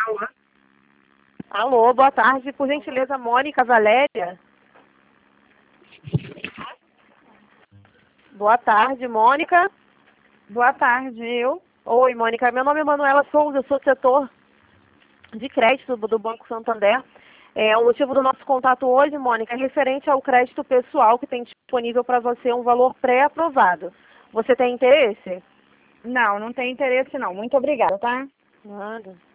Alô? Alô, boa tarde. Por gentileza, Mônica Valéria? Boa tarde, Mônica. Boa tarde, eu. Oi, Mônica. Meu nome é Manuela Souza, eu sou setor de crédito do Banco Santander. O motivo do nosso contato hoje, Mônica, é referente ao crédito pessoal que tem disponível para você um valor pré-aprovado. Você tem interesse? Não tem interesse não. Muito obrigada, tá? Nada.